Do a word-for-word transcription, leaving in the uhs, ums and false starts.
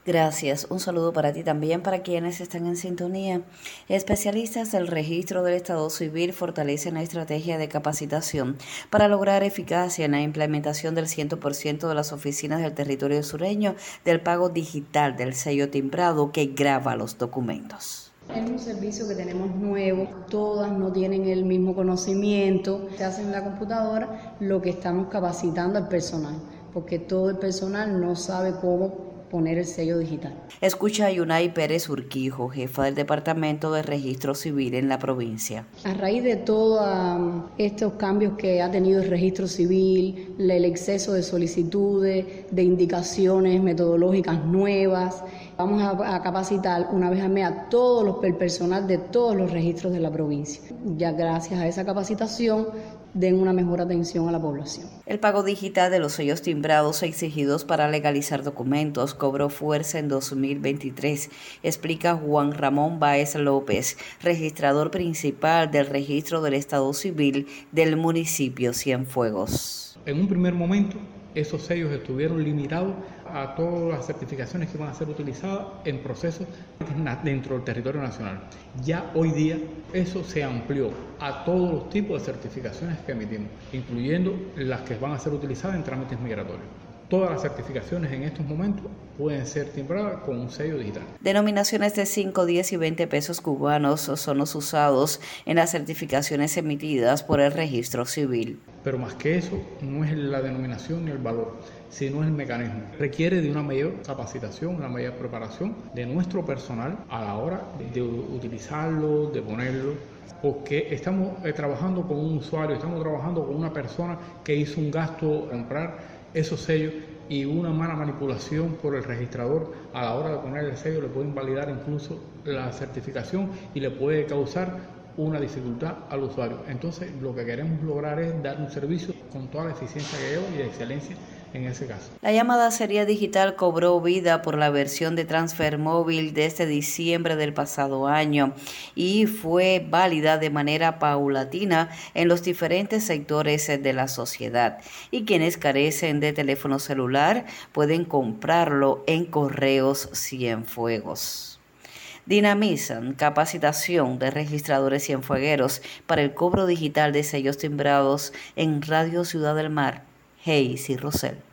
Gracias. Un saludo para ti también, para quienes están en sintonía. Especialistas del Registro del Estado Civil fortalecen la estrategia de capacitación para lograr eficacia en la implementación del cien por ciento de las oficinas del territorio sureño del pago digital del sello timbrado que graba los documentos. Es un servicio que tenemos nuevo, todas no tienen el mismo conocimiento, se hace en la computadora, lo que estamos capacitando al personal, porque todo el personal no sabe cómo poner el sello digital. Escucha a Yunay Pérez Urquijo, jefa del Departamento de Registro Civil en la provincia. A raíz de todos um, estos cambios que ha tenido el registro civil, el exceso de solicitudes, de indicaciones metodológicas nuevas, vamos a, a capacitar una vez al mes a todo los, el personal de todos los registros de la provincia. Ya gracias a esa capacitación den una mejor atención a la población. El pago digital de los sellos timbrados exigidos para legalizar documentos cobró fuerza en dos mil veintitrés, explica Juan Ramón Báez López, registrador principal del Registro del Estado Civil del municipio Cienfuegos. En un primer momento, esos sellos estuvieron limitados a todas las certificaciones que van a ser utilizadas en procesos dentro del territorio nacional. Ya hoy día eso se amplió a todos los tipos de certificaciones que emitimos, incluyendo las que van a ser utilizadas en trámites migratorios. Todas las certificaciones en estos momentos pueden ser timbradas con un sello digital. Denominaciones de cinco, diez y veinte pesos cubanos son los usados en las certificaciones emitidas por el Registro Civil. Pero más que eso, no es la denominación ni el valor, sino el mecanismo. Requiere de una mayor capacitación, una mayor preparación de nuestro personal a la hora de utilizarlo, de ponerlo, porque estamos eh, trabajando con un usuario, estamos trabajando con una persona que hizo un gasto a comprar esos sellos y una mala manipulación por el registrador a la hora de poner el sello le puede invalidar incluso la certificación y le puede causar una dificultad al usuario. Entonces lo que queremos lograr es dar un servicio con toda la eficiencia que lleva y de excelencia en ese caso. La llamada serie digital cobró vida por la versión de transfer móvil desde diciembre del pasado año y fue válida de manera paulatina en los diferentes sectores de la sociedad. Y quienes carecen de teléfono celular pueden comprarlo en Correos Cienfuegos. Dinamizan capacitación de registradores cienfuegueros para el cobro digital de sellos timbrados en Radio Ciudad del Mar. Hayes y Rosell.